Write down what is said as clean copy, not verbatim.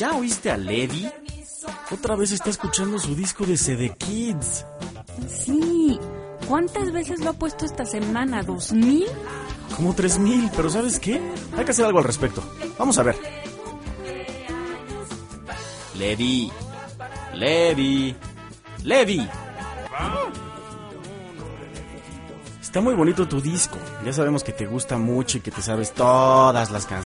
¿Ya oíste a Lady? Otra vez está escuchando su disco de CD Kids. Sí. ¿Cuántas veces lo ha puesto esta semana? ¿2,000? Como 3,000, pero ¿sabes qué? Hay que hacer algo al respecto. Vamos a ver. Lady. Lady. Lady. Está muy bonito tu disco. Ya sabemos que te gusta mucho y que te sabes todas las canciones.